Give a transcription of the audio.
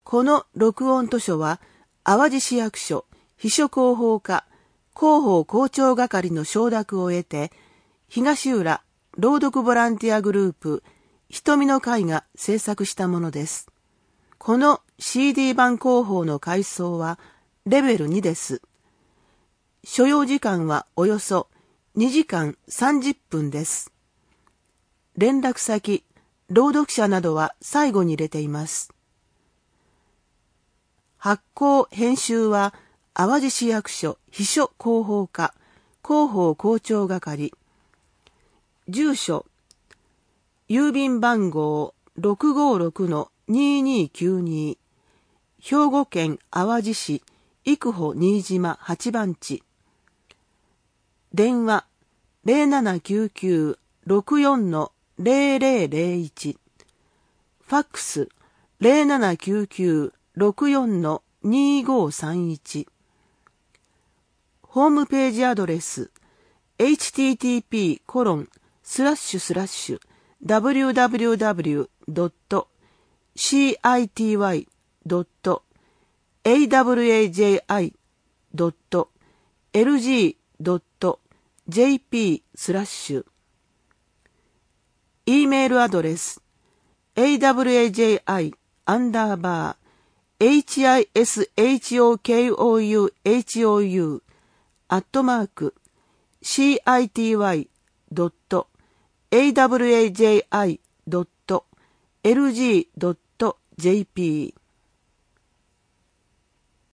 この録音図書は、淡路市役所秘書広報課広報校長係の承諾を得て、東浦朗読ボランティアグループ瞳の会が制作したものです。この CD 版広報の階層はレベル2です。所要時間はおよそ2時間30分です。連絡先、朗読者などは最後に入れています。発行・編集は淡路市役所秘書広報課広報校長係。住所、郵便番号 656-2292 兵庫県淡路市生保新島8番地。電話 0799-64-0001 ファックス 0799-64-2531 ホームページアドレス http://www.city.awaji.lg.jp/ Eメールアドレス awaji_hishokou@city.awaji.lg.jp